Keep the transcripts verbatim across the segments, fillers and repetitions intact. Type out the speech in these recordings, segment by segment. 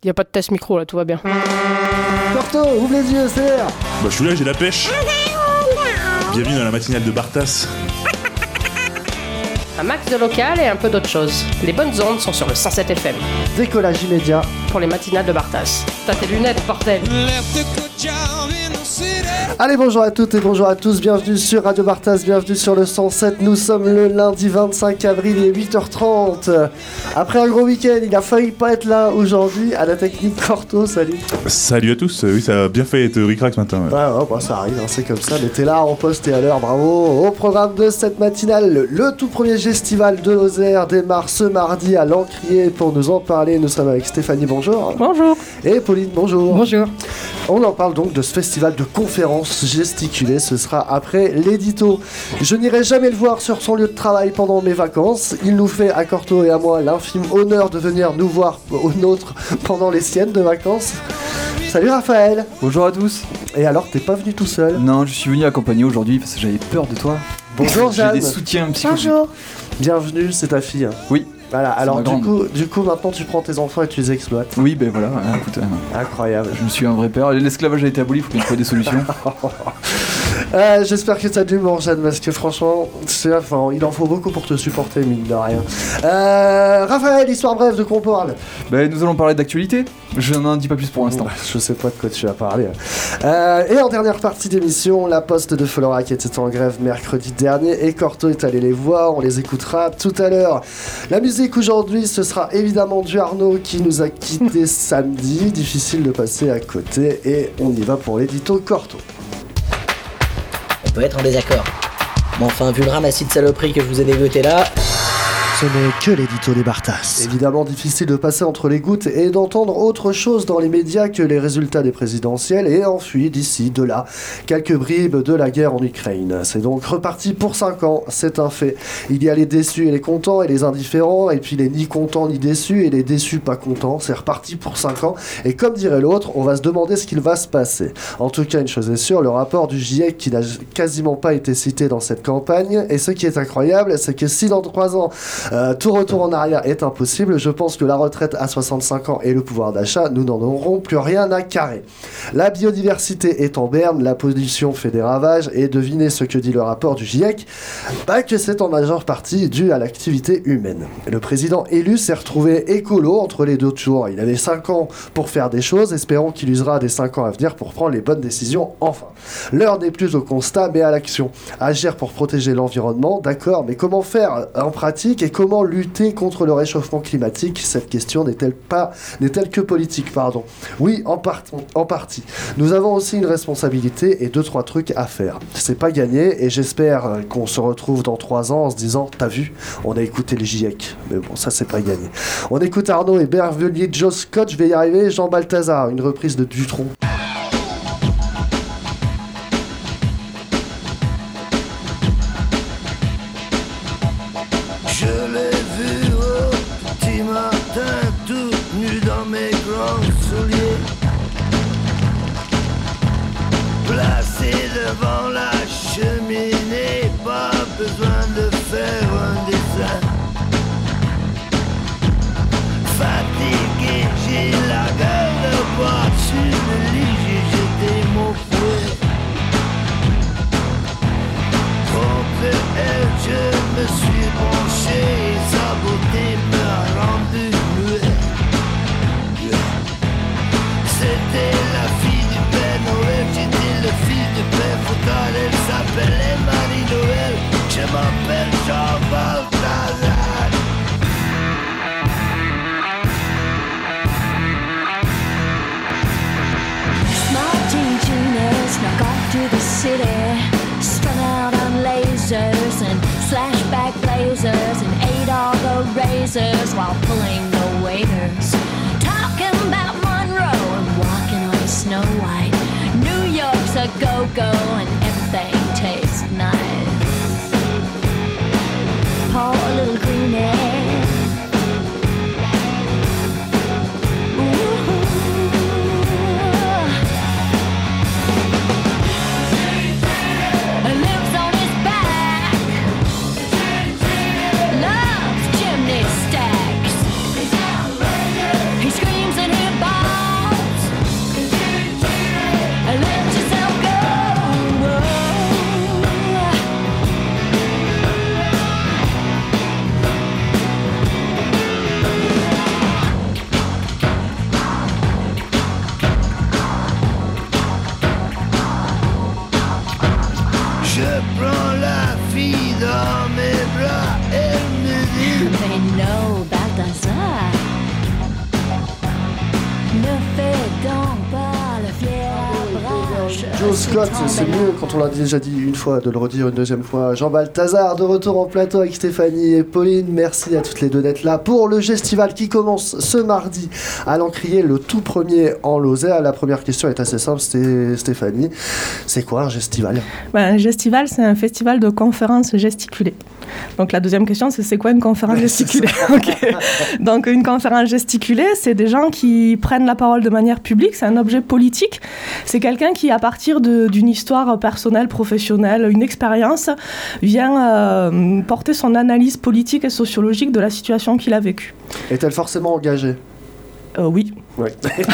Y a pas de test micro là, tout va bien. Corto, ouvre les yeux, c'est l'air. Bah je suis là, j'ai la pêche. Bienvenue dans la matinale de Bartas. Un max de local et un peu d'autre chose. Les bonnes ondes sont sur le cent sept F M. Décollage immédiat Pour les matinales de Bartas. T'as tes lunettes, bordel. Allez, bonjour à toutes et bonjour à tous, bienvenue sur Radio Bartas, bienvenue sur le cent sept. Nous sommes le lundi vingt-cinq avril, il est huit heures trente. Après un gros week-end, il a failli pas être là aujourd'hui. À la technique, Corto, salut. Salut à tous, oui ça a bien fait être ric-rac ce matin. Ouais, ouais, ouais bah, ça arrive, hein, c'est comme ça, mais t'es là en poste et à l'heure, bravo. Au programme de cette matinale, le, le tout premier festival de Lozère démarre ce mardi à l'Encrier. Pour nous en parler, nous sommes avec Stéphanie, bonjour. Bonjour. Et Pauline, bonjour. Bonjour. On en parle donc de ce festival de conférences gesticulées, ce sera après l'édito. Je n'irai jamais le voir sur son lieu de travail pendant mes vacances. Il nous fait à Corto et à moi l'infime honneur de venir nous voir au nôtre pendant les siennes de vacances. Salut Raphaël. Bonjour à tous. Et alors, t'es pas venu tout seul? Non, je suis venu accompagner aujourd'hui parce que j'avais peur de toi. Bonjour Jeanne. J'ai des soutiens psychologiques. Bonjour. Bienvenue, c'est ta fille. Oui. Voilà, alors du grande. coup, du coup, maintenant tu prends tes enfants et tu les exploites. Oui, ben voilà, hein, écoute, euh, Incroyable. je me suis un vrai père. L'esclavage a été aboli, il faut bien trouver des solutions. euh, J'espère que t'as du l'humour, Jeanne, parce que franchement, c'est, enfin, il en faut beaucoup pour te supporter, mine de rien. Euh, Raphaël, histoire brève, de quoi on parle? Ben, nous allons parler d'actualité. Je n'en dis pas plus pour l'instant. Je sais pas de quoi tu vas parler. Euh, et en dernière partie d'émission, la Poste de Florac était en grève mercredi dernier et Corto est allé les voir, on les écoutera tout à l'heure. La musique aujourd'hui, ce sera évidemment du Arnaud qui nous a quittés samedi. Difficile de passer à côté et on y va pour l'édito Corto. On peut être en désaccord. Mais enfin, vu le ramassis de saloperies que je vous ai dégoté là... Ce n'est que l'édito des Bartas. Évidemment difficile de passer entre les gouttes et d'entendre autre chose dans les médias que les résultats des présidentielles et enfui d'ici, de là, quelques bribes de la guerre en Ukraine. C'est donc reparti pour cinq ans, c'est un fait. Il y a les déçus et les contents et les indifférents, et puis les ni contents ni déçus et les déçus pas contents. C'est reparti pour cinq ans, et comme dirait l'autre, on va se demander ce qu'il va se passer. En tout cas, une chose est sûre, le rapport du GIEC qui n'a quasiment pas été cité dans cette campagne, et ce qui est incroyable, c'est que si dans trois ans, Euh, tout retour en arrière est impossible, je pense que la retraite à soixante-cinq ans et le pouvoir d'achat, nous n'en aurons plus rien à carrer. La biodiversité est en berne, la pollution fait des ravages, et devinez ce que dit le rapport du GIEC, bah que c'est en majeure partie dû à l'activité humaine. Le président élu s'est retrouvé écolo entre les deux tours. Il avait cinq ans pour faire des choses, espérons qu'il usera des cinq ans à venir pour prendre les bonnes décisions enfin. L'heure n'est plus au constat mais à l'action. Agir pour protéger l'environnement, d'accord, mais comment faire en pratique et comment lutter contre le réchauffement climatique? Cette question n'est-elle pas, n'est-elle que politique, pardon? Oui, en, part, en partie. Nous avons aussi une responsabilité et deux, trois trucs à faire. C'est pas gagné et j'espère qu'on se retrouve dans trois ans en se disant, t'as vu, on a écouté le GIEC. Mais bon, ça c'est pas gagné. On écoute Arnaud et Bervelier, Joe Scott, je vais y arriver, Jean Balthazar, une reprise de Dutronc. Placé devant la cheminée, pas besoin de faire un dessin. Fatigué, j'ai la gueule de bois sur le lit, j'ai jeté mon fouet. Contre elle, je me suis penché et sa beauté m'a rendu muet. C'était la fille du Père Noël, j'étais le fils du Père Foucault, elle s'appelait Marie-Noël, je m'appelle Jean Balthazar. Small teen tuners snuck off to the city, strung out on lasers and slashback blazers, and ate all the razors while pulling the waiters. Talking about Monroe and walking on Snow White. New York's a go-go and everything tastes nice. Poor little greenie. He screams and he barks. fais donc pas le fier à branche. Joe Scott, c'est mieux quand on l'a déjà dit une fois de le redire une deuxième fois. Jean Balthazar de retour en plateau avec Stéphanie et Pauline. Merci à toutes les deux d'être là pour le Gestival qui commence ce mardi à l'Encrier, le tout premier en Lozère. La première question est assez simple, c'était Stéphanie. C'est quoi un Gestival ? Ben, un Gestival, c'est un festival de conférences gesticulées. Donc la deuxième question, c'est c'est quoi une conférence gesticulée ? Okay. Donc une conférence gesticulée, c'est des gens qui prennent la parole de manière publique, c'est un objet politique. C'est quelqu'un qui, à partir de, d'une histoire personnelle, professionnelle, une expérience, vient euh, porter son analyse politique et sociologique de la situation qu'il a vécue. Est-elle forcément engagée ? Euh, oui. Oui.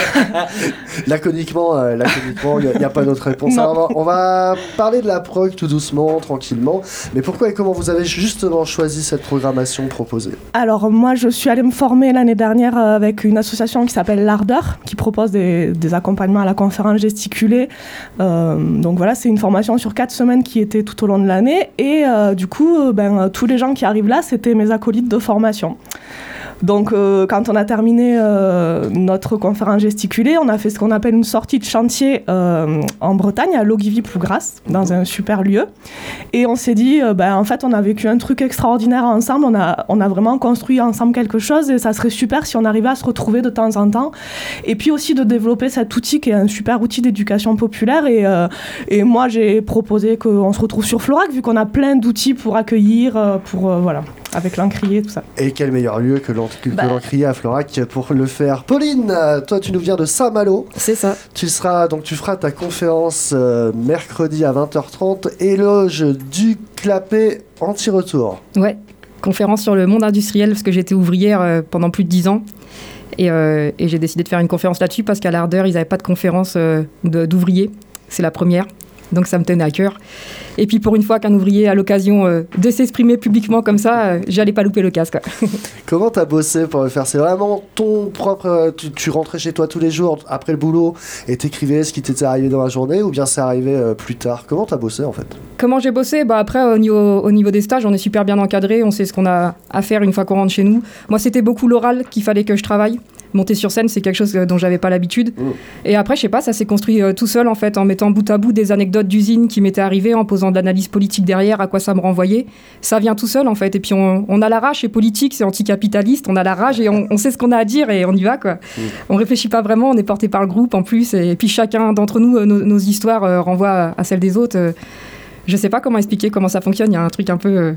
laconiquement, euh, laconiquement, il n'y a, a pas d'autre réponse. Alors, on, va, on va parler de la prog tout doucement, tranquillement. Mais pourquoi et comment vous avez justement choisi cette programmation proposée ? Alors moi, je suis allée me former l'année dernière avec une association qui s'appelle l'Ardeur, qui propose des, des accompagnements à la conférence gesticulée. Euh, donc voilà, c'est une formation sur quatre semaines qui était tout au long de l'année. Et euh, du coup, ben, tous les gens qui arrivent là, c'était mes acolytes de formation. Donc, euh, quand on a terminé euh, notre conférence gesticulée, on a fait ce qu'on appelle une sortie de chantier euh, en Bretagne, à Logivy-Plougrasse, dans un super lieu. Et on s'est dit, euh, ben, en fait, on a vécu un truc extraordinaire ensemble. On a, on a vraiment construit ensemble quelque chose et ça serait super si on arrivait à se retrouver de temps en temps. Et puis aussi de développer cet outil qui est un super outil d'éducation populaire. Et, euh, et moi, j'ai proposé qu'on se retrouve sur Florac, vu qu'on a plein d'outils pour accueillir, pour, euh, voilà, avec l'Encrier, tout ça. Et quel meilleur lieu que l'Encrier Bah. à Florac pour le faire. Pauline, toi tu nous viens de Saint-Malo. C'est ça. Tu seras donc tu feras ta conférence euh, mercredi à vingt heures trente, éloge du clapet anti-retour. Ouais, conférence sur le monde industriel parce que j'étais ouvrière euh, pendant plus de dix ans. Et, euh, et j'ai décidé de faire une conférence là-dessus parce qu'à l'Ardeur, ils n'avaient pas de conférence euh, de, d'ouvriers. C'est la première. Donc ça me tenait à cœur. Et puis pour une fois qu'un ouvrier a l'occasion euh, de s'exprimer publiquement comme ça, euh, j'allais pas louper le casque. Comment t'as bossé pour le faire ? C'est vraiment ton propre... Euh, tu, tu rentrais chez toi tous les jours après le boulot et t'écrivais ce qui t'était arrivé dans la journée ou bien c'est arrivé euh, plus tard ? Comment t'as bossé en fait ? Comment j'ai bossé ? Bah après, au niveau, au niveau des stages, on est super bien encadré, on sait ce qu'on a à faire une fois qu'on rentre chez nous. Moi, c'était beaucoup l'oral qu'il fallait que je travaille. Monter sur scène, c'est quelque chose dont j'avais pas l'habitude. Mmh. Et après, je sais pas, ça s'est construit euh, tout seul en fait, en mettant bout à bout des anecdotes d'usine qui m'étaient arrivées, en posant de l'analyse politique derrière, à quoi ça me renvoyait. Ça vient tout seul en fait. Et puis on, on a la rage, c'est politique, c'est anticapitaliste, on a la rage et on, on sait ce qu'on a à dire et on y va quoi. Mmh. On réfléchit pas vraiment, on est porté par le groupe en plus. Et, et puis chacun d'entre nous, euh, nos, nos histoires euh, renvoient à, à celles des autres. Euh, je sais pas comment expliquer comment ça fonctionne. Il y a un truc un peu. Euh,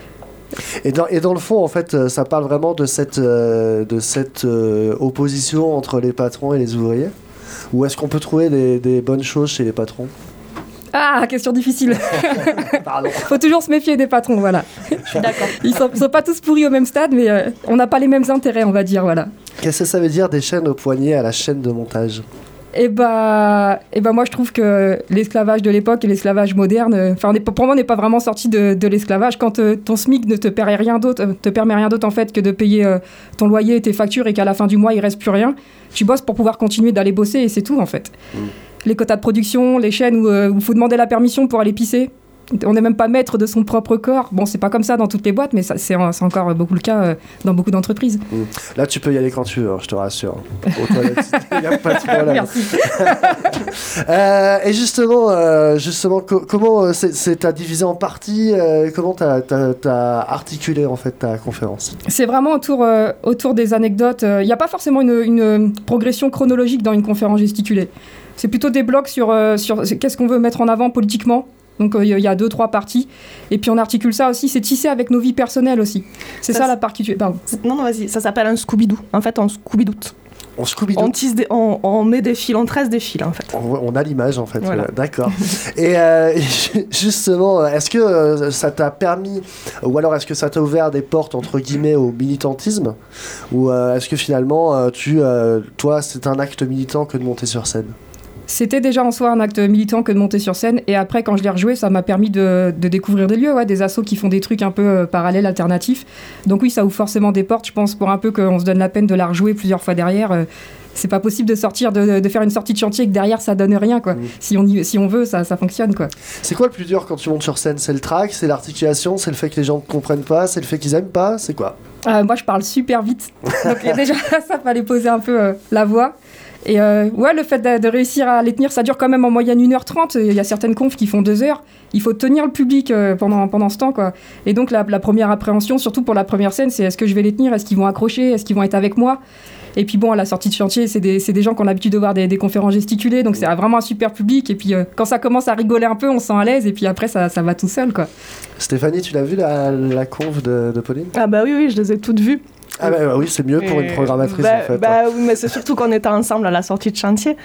Et dans, et dans le fond, en fait, ça parle vraiment de cette, euh, de cette euh, opposition entre les patrons et les ouvriers ? Ou est-ce qu'on peut trouver des, des bonnes choses chez les patrons ? Ah, question difficile. Pardon. Faut toujours se méfier des patrons, voilà. Je suis d'accord. Ils sont, sont pas tous pourris au même stade, mais euh, on n'a pas les mêmes intérêts, on va dire, voilà. Qu'est-ce que ça veut dire des chaînes au poignet à la chaîne de montage ? Et bah, et bah moi je trouve que l'esclavage de l'époque et l'esclavage moderne, enfin pour moi on n'est pas vraiment sorti de, de l'esclavage. Quand euh, ton SMIC ne te permet rien d'autre, te permet rien d'autre en fait que de payer euh, ton loyer et tes factures et qu'à la fin du mois il reste plus rien, tu bosses pour pouvoir continuer d'aller bosser et c'est tout en fait. Mmh. Les quotas de production, les chaînes où il euh, faut demander la permission pour aller pisser. On n'est même pas maître de son propre corps. Bon, c'est pas comme ça dans toutes les boîtes, mais ça, c'est, c'est encore beaucoup le cas euh, dans beaucoup d'entreprises. Mmh. Là, tu peux y aller quand tu veux, hein, je te rassure. Aux toilettes, il n'y a pas de problème. Merci. euh, et justement, euh, justement co- comment euh, c'est, c'est, t'as divisé en parties euh, Comment t'as, t'as, t'as articulé en fait ta conférence ? C'est vraiment autour, euh, autour des anecdotes. Il euh, n'y a pas forcément une, une progression chronologique dans une conférence gesticulée. C'est plutôt des blocs sur, euh, sur qu'est-ce qu'on veut mettre en avant politiquement. Donc il euh, y a deux, trois parties. Et puis on articule ça aussi, c'est tissé avec nos vies personnelles aussi. C'est ça, ça la partie... Pardon. Non, non, vas-y. Ça s'appelle un Scooby-Doo. En fait, on Scooby-Doo. On Scooby-Doo. On tisse des, on, on met des fils, on tresse des fils en fait. On, on a l'image en fait, voilà. euh, d'accord. Et euh, justement, est-ce que euh, ça t'a permis, ou alors est-ce que ça t'a ouvert des portes entre guillemets au militantisme, ou euh, est-ce que finalement, euh, tu, euh, toi, c'est un acte militant que de monter sur scène ? C'était déjà en soi un acte militant que de monter sur scène. Et après, quand je l'ai rejoué, ça m'a permis de, de découvrir des lieux, ouais, des assos qui font des trucs un peu euh, parallèles, alternatifs. Donc oui, ça ouvre forcément des portes, je pense, pour un peu qu'on se donne la peine de la rejouer plusieurs fois derrière. Euh, C'est pas possible de sortir, de, de faire une sortie de chantier et que derrière ça donne rien, quoi. Mmh. Si on y, si on veut, ça, ça fonctionne, quoi. C'est quoi le plus dur quand tu montes sur scène? C'est le track, c'est l'articulation, c'est le fait que les gens ne comprennent pas, c'est le fait qu'ils aiment pas, c'est quoi? euh, Moi, je parle super vite. Donc déjà, ça fallait poser un peu euh, la voix. Et euh, ouais, le fait de, de réussir à les tenir, ça dure quand même en moyenne une heure trente. Il y a certaines confs qui font deux heures. Il faut tenir le public euh, pendant, pendant ce temps, quoi. Et donc, la, la première appréhension, surtout pour la première scène, c'est est-ce que je vais les tenir? Est-ce qu'ils vont accrocher? Est-ce qu'ils vont être avec moi? Et puis bon, à la sortie de chantier, c'est des, c'est des gens qui ont l'habitude de voir des, des conférences gesticulées, donc c'est vraiment un super public. Et puis euh, quand ça commence à rigoler un peu, on se sent à l'aise, et puis après, ça, ça va tout seul, quoi. Stéphanie, tu l'as vu la, la conf de, de Pauline? Ah bah oui, oui, je les ai toutes vues. Ah bah, bah oui, c'est mieux pour une programmatrice bah, en fait. Bah oui, mais c'est surtout qu'on était ensemble à la sortie de chantier.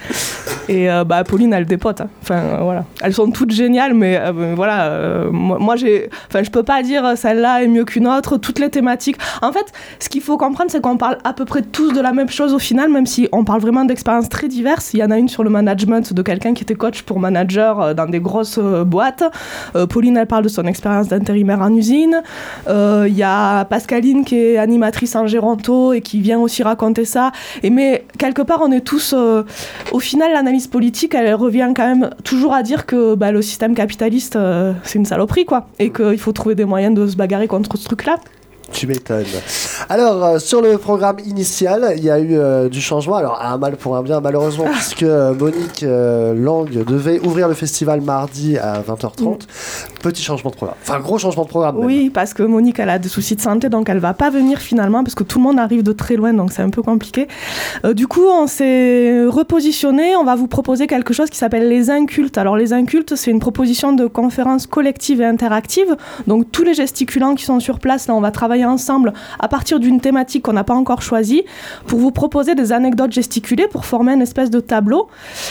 Et euh, bah Pauline, elle dépote. Hein. Enfin euh, voilà, elles sont toutes géniales, mais euh, voilà, euh, moi, moi j'ai, enfin je peux pas dire celle-là est mieux qu'une autre. Toutes les thématiques. En fait, ce qu'il faut comprendre, c'est qu'on parle à peu près tous de la même chose au final, même si on parle vraiment d'expériences très diverses. Il y en a une sur le management de quelqu'un qui était coach pour manager dans des grosses euh, boîtes. Euh, Pauline, elle parle de son expérience d'intérimaire en usine. Il euh, y a Pascaline qui est animatrice en Géronto et qui vient aussi raconter ça. Et mais quelque part, on est tous... Euh, au final, l'analyse politique, elle revient quand même toujours à dire que bah, le système capitaliste, euh, c'est une saloperie, quoi. Et qu'il faut trouver des moyens de se bagarrer contre ce truc-là. Tu m'étonnes. Alors, euh, sur le programme initial, il y a eu euh, du changement. Alors, un mal pour un bien, malheureusement, ah. puisque euh, Monique euh, Lang devait ouvrir le festival mardi à vingt heures trente. Mmh. Petit changement de programme. Enfin, gros changement de programme. Oui, même. Parce que Monique, elle a des soucis de santé, donc elle va pas venir finalement, parce que tout le monde arrive de très loin, donc c'est un peu compliqué. Euh, du coup, on s'est repositionné. On va vous proposer quelque chose qui s'appelle les Incultes. Alors, les Incultes, c'est une proposition de conférence collective et interactive. Donc, tous les gesticulants qui sont sur place, là, on va travailler ensemble à partir d'une thématique qu'on n'a pas encore choisie pour vous proposer des anecdotes gesticulées pour former une espèce de tableau.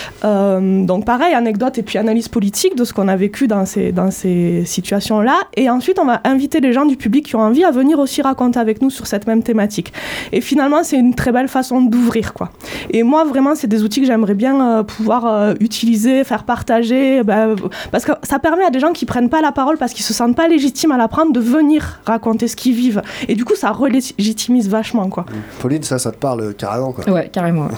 Euh, donc pareil, anecdotes et puis analyse politique de ce qu'on a vécu dans ces, dans ces situations-là. Et ensuite, on va inviter les gens du public qui ont envie à venir aussi raconter avec nous sur cette même thématique. Et finalement, c'est une très belle façon d'ouvrir, quoi. Et moi, vraiment, c'est des outils que j'aimerais bien euh, pouvoir euh, utiliser, faire partager, bah, parce que ça permet à des gens qui prennent pas la parole parce qu'ils se sentent pas légitimes à la prendre de venir raconter ce qu'ils vivent. Et du coup, ça relégitimise vachement, quoi. Pauline, ça, ça te parle carrément, quoi. Ouais, carrément.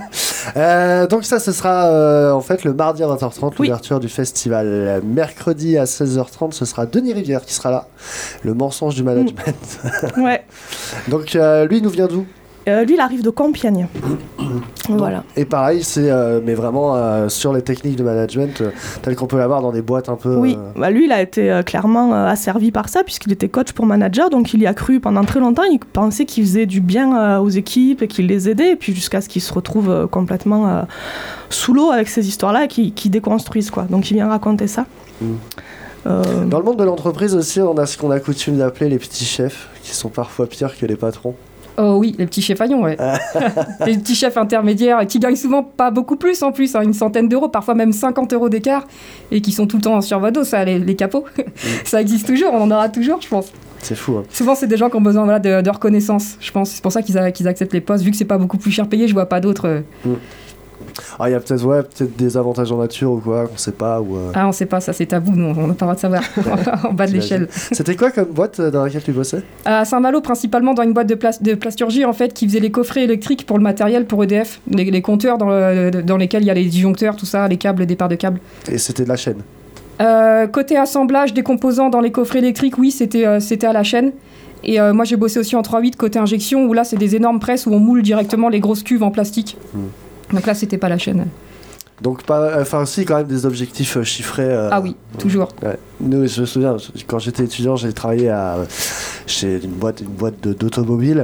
euh, donc ça, ce sera euh, en fait le mardi à vingt heures trente, oui. L'ouverture du festival. Mercredi à seize heures trente, ce sera Denis Rivière qui sera là. Le mensonge du management. Mmh. Ouais. Donc euh, lui, il nous vient d'où? Euh, lui, il arrive de Compiègne. Voilà. Et pareil, c'est euh, mais vraiment euh, sur les techniques de management, euh, telles qu'on peut l'avoir dans des boîtes un peu. Oui, euh... bah, lui, il a été euh, clairement euh, asservi par ça, puisqu'il était coach pour manager, donc il y a cru pendant très longtemps. Il pensait qu'il faisait du bien euh, aux équipes et qu'il les aidait, et puis jusqu'à ce qu'il se retrouve euh, complètement euh, sous l'eau avec ces histoires-là, et qu'il, qu'il déconstruise, quoi. Donc il vient raconter ça. Mmh. Euh... Dans le monde de l'entreprise aussi, on a ce qu'on a coutume d'appeler les petits chefs, qui sont parfois pires que les patrons. Oh oui, les petits chefs faillons, ouais. Les petits chefs intermédiaires qui gagnent souvent pas beaucoup plus en plus, hein, une centaine d'euros, parfois même cinquante euros d'écart, et qui sont tout le temps en survado, ça, les, les capots. Mm. Ça existe toujours, on en aura toujours, je pense. C'est fou. Hein. Souvent, c'est des gens qui ont besoin voilà, de, de reconnaissance, je pense. C'est pour ça qu'ils, a, qu'ils acceptent les postes, vu que c'est pas beaucoup plus cher payé, je vois pas d'autres. Euh... Mm. Ah, il y a peut-être, ouais, peut-être des avantages en nature ou quoi, qu'on sait pas. Ou euh... Ah, on sait pas, ça c'est tabou, nous, on n'a pas le droit de savoir, en bas de l'échelle. C'était quoi comme boîte dans laquelle tu bossais? À Saint-Malo, principalement dans une boîte de, pla- de plasturgie, en fait, qui faisait les coffrets électriques pour le matériel pour E D F, les, les compteurs dans, le, dans lesquels il y a les disjoncteurs, tout ça, les câbles, départ de câbles. Et c'était de la chaîne? euh, Côté assemblage des composants dans les coffrets électriques, oui, c'était, euh, c'était à la chaîne. Et euh, moi, j'ai bossé aussi en trois huit côté injection, où là, c'est des énormes presses où on moule directement les grosses cuves en plastique. Hmm. Donc là, c'était pas la chaîne. Donc, pas, enfin, si, quand même des objectifs euh, chiffrés. Euh, ah oui, toujours. Ouais. Nous, je me souviens, quand j'étais étudiant, j'ai travaillé à, chez une boîte, une boîte de, d'automobile.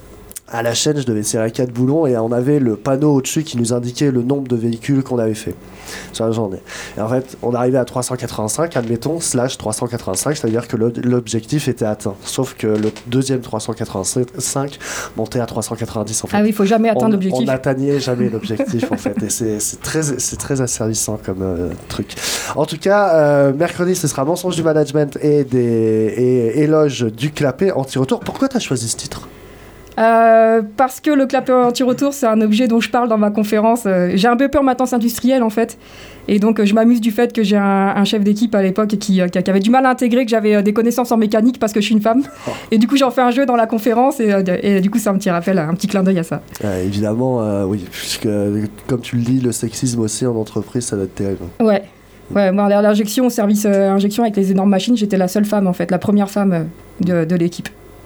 À la chaîne, je devais serrer quatre boulons et on avait le panneau au-dessus qui nous indiquait le nombre de véhicules qu'on avait fait sur la journée. Et en fait, on arrivait à trois cent quatre-vingt-cinq, admettons, slash trois cent quatre-vingt-cinq, c'est-à-dire que l'objectif était atteint. Sauf que le deuxième trois cent quatre-vingt-cinq montait à trois cent quatre-vingt-dix en fait. Ah oui, il faut jamais atteindre on, l'objectif. On n'atteignait jamais l'objectif en fait. Et c'est, c'est, très, c'est très asservissant comme euh, truc. En tout cas, euh, mercredi, ce sera Mensonge du management et, des, et éloge du clapet anti-retour. Pourquoi tu as choisi ce titre ? Euh, parce que le clapeur anti-retour, c'est un objet dont je parle dans ma conférence. Euh, j'ai un peu peur maintenance industrielle, en fait. Et donc, euh, je m'amuse du fait que j'ai un, un chef d'équipe à l'époque qui, euh, qui, qui avait du mal à intégrer que j'avais euh, des connaissances en mécanique parce que je suis une femme. Oh. Et du coup, j'en fais un jeu dans la conférence et, euh, et du coup, c'est un petit rappel, un petit clin d'œil à ça. Euh, évidemment, euh, oui, puisque, comme tu le dis, le sexisme aussi en entreprise, ça doit être terrible. Ouais. Ouais, moi, l'injection, au service euh, injection avec les énormes machines, j'étais la seule femme, en fait, la première femme euh, de, de l'équipe.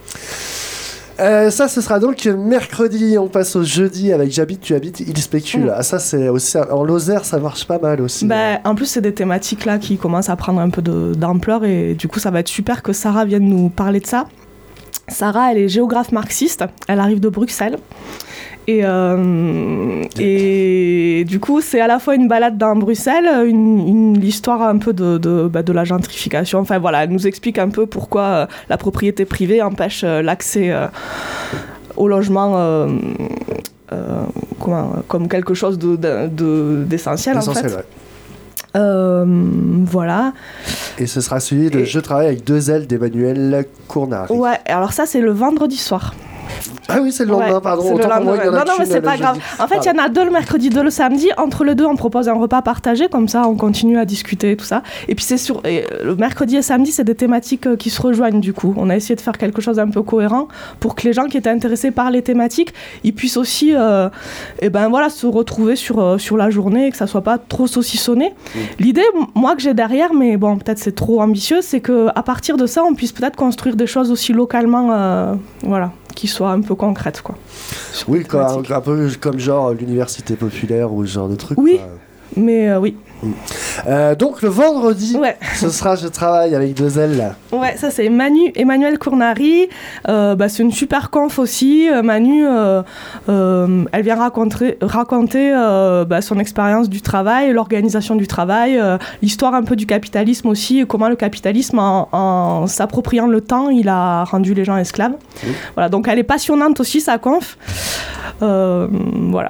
Euh, ça, ce sera donc mercredi. On passe au jeudi avec J'habite, tu habites, il spécule. Mmh. Ah, ça, c'est aussi en Lozère, ça marche pas mal aussi. Bah, en plus, c'est des thématiques là qui commencent à prendre un peu de, d'ampleur et du coup, ça va être super que Sarah vienne nous parler de ça. Sarah, elle est géographe marxiste. Elle arrive de Bruxelles. Et, euh, et du coup, c'est à la fois une balade dans Bruxelles, une, une l'histoire un peu de, de, bah, de la gentrification. Enfin voilà, elle nous explique un peu pourquoi euh, la propriété privée empêche euh, l'accès euh, au logement euh, euh, comment, comme quelque chose de, de, de, d'essentiel, Essentiel, en fait. Ouais. Euh, voilà. Et ce sera suivi de et... Je travaille avec deux ailes d'Emmanuel Cournari. Ouais, alors ça, c'est le vendredi soir. Ah oui, c'est le lendemain, ouais, pardon. C'est le lendemain. Non, non, mais c'est pas grave. En fait, il y en a deux le mercredi, deux le samedi. Entre les deux, on propose un repas partagé, comme ça, on continue à discuter, tout ça. Et puis, c'est sur et le mercredi et samedi, c'est des thématiques qui se rejoignent, du coup. On a essayé de faire quelque chose d'un peu cohérent pour que les gens qui étaient intéressés par les thématiques, ils puissent aussi euh, et ben, voilà, se retrouver sur, euh, sur la journée et que ça soit pas trop saucissonné. Mmh. L'idée, moi, que j'ai derrière, mais bon, peut-être c'est trop ambitieux, c'est qu'à partir de ça, on puisse peut-être construire des choses aussi localement, euh, voilà, qui soient un peu concrètes, quoi. Oui, quoi, un, un peu comme genre l'université populaire ou ce genre de truc. Oui, quoi. mais euh, oui. Euh, donc le vendredi, ouais. ce sera Je travaille avec deux ailes là. Ouais, ça c'est Manu, Emmanuel Cournari. Euh, bah, c'est une super conf aussi. Manu, euh, euh, elle vient raconter, raconter euh, bah, son expérience du travail, l'organisation du travail, euh, l'histoire un peu du capitalisme aussi, et comment le capitalisme, en, en s'appropriant le temps, il a rendu les gens esclaves. Oui. Voilà, donc elle est passionnante aussi, sa conf. Euh, voilà.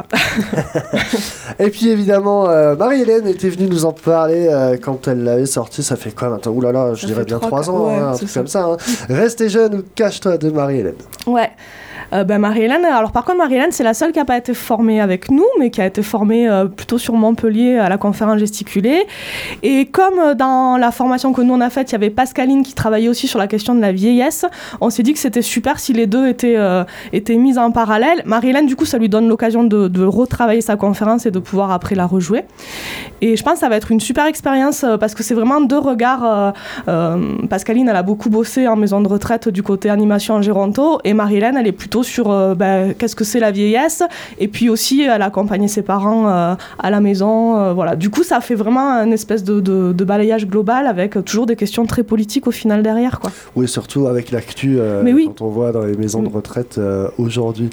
Et puis évidemment, euh, Marie-Hélène était venue nous en parler euh, quand elle l'avait sorti. Ça fait quoi maintenant ? Ouh là là, je ça dirais bien trois ans, ouais, hein, un truc ça. Comme ça. Hein. Restez jeune ou cache-toi de Marie-Hélène. Ouais. Euh, ben Marie-Hélène, alors par contre Marie-Hélène c'est la seule qui n'a pas été formée avec nous, mais qui a été formée euh, plutôt sur Montpellier à la conférence gesticulée. Et comme dans la formation que nous on a faite, il y avait Pascaline qui travaillait aussi sur la question de la vieillesse, on s'est dit que c'était super si les deux étaient, euh, étaient mises en parallèle. Marie-Hélène du coup ça lui donne l'occasion de, de retravailler sa conférence et de pouvoir après la rejouer. Et je pense que ça va être une super expérience euh, parce que c'est vraiment deux regards. Euh, euh, Pascaline elle a beaucoup bossé en maison de retraite du côté animation en Géronto et Marie-Hélène elle est plutôt sur euh, bah, qu'est-ce que c'est la vieillesse et puis aussi elle a accompagné ses parents euh, à la maison euh, voilà. Du coup ça fait vraiment une espèce de, de, de balayage global avec toujours des questions très politiques au final derrière, quoi. Oui, surtout avec l'actu euh, oui. quand on voit dans les maisons de retraite euh, aujourd'hui.